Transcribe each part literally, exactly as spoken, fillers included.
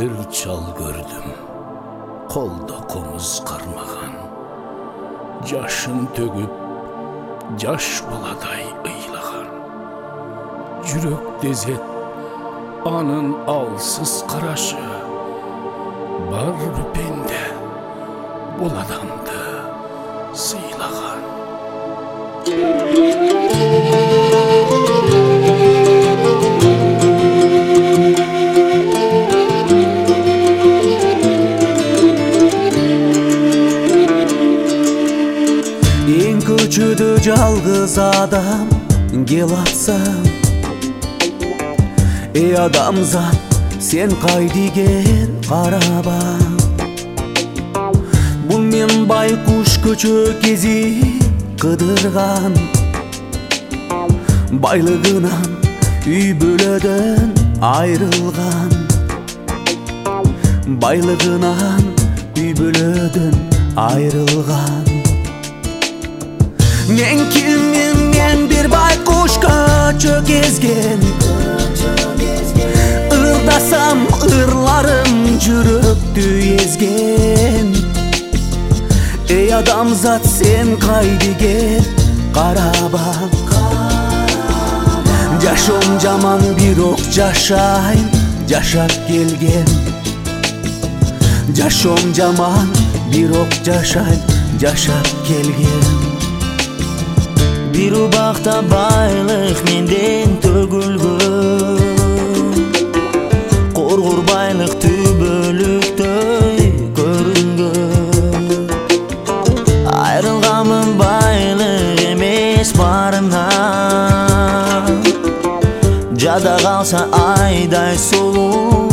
бир чал көрдүм, колдо комуз кармаган, жашын төгүп жаш баладай ыйлаган. Жүрөк дезет анын алсыз карашы, барбы пенде бул адамды сыйлаган. Эң көчөдө жалгыз адам кел атсам, эй адамзат, сен кайдыгер караба. Бул мен байкуш көчө кезип кыдырган, байлыгынан үй бөлөдөн айрылган, байлыгынан үй бөлөдөн айрылган. Мен киммин, мен бир байкуш көчө кезген, ырдасам ырларым жүрөктү эзген. Эй адамзат, сен кайдыгер караба. Жашоом жаман, бирок жашайм, жашап келгем. Жашоом жаман, бирок жашайм, жашап келгем. Бир убакта байлык менден төгүлгөн, коргур байлык түбөлүктөй көрүнгөн. Айрылганмын байлык эмес барымдан, жада калса айдай сулуу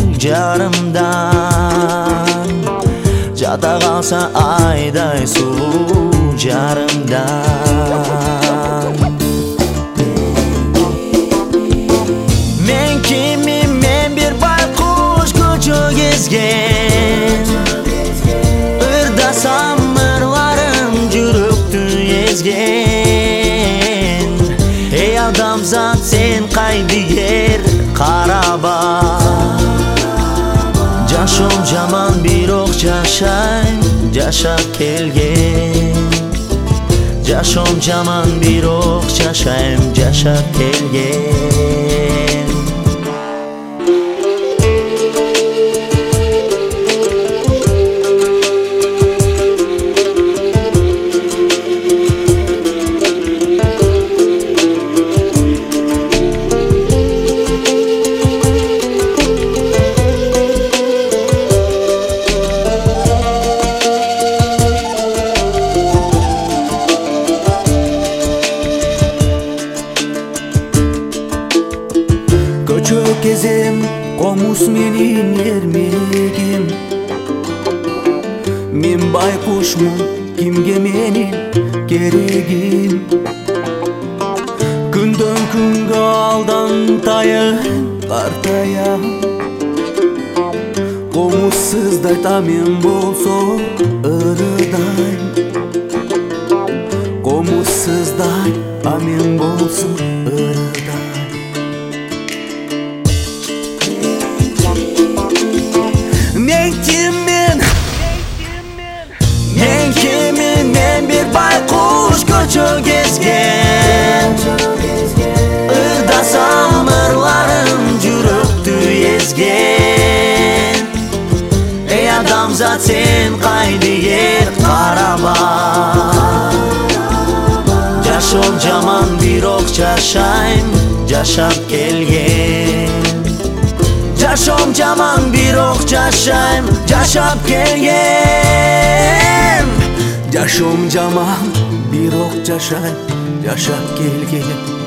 жарымдан, жада калса айдай сулуу жарымдан. Мен киммин, мен бир байкуш көчө кезген, ырдасам ырларым жүрөктү эзген. Эй адамзат, сен кайдыгер караба. Жашоом жаман, бирок жашайм, жашап келген. Жашоом жаман, бирок жашайм, жашап келген. Көчө кезем, комуз менин эрмегим. Мен байкушмун, кимге менин керегим. Күндөн күнгө алдан тайып картаям, комузсыздай тамен болсо ырыдайм. Комузсыздай тамен болсо ырыдайм. Men kimmin, men kimmin, men bir baykuş көчө gezgen. Irdasam ırlarım жүрөктү ezgen. Ey адамзат, sen кайдыгер караба. Жашоом жаман, бирок жашайм, жашап келген. Жашоом жаман, бирок жашайм, жашап келген. Жашоом жаман, бирок жашайм, жашап келген.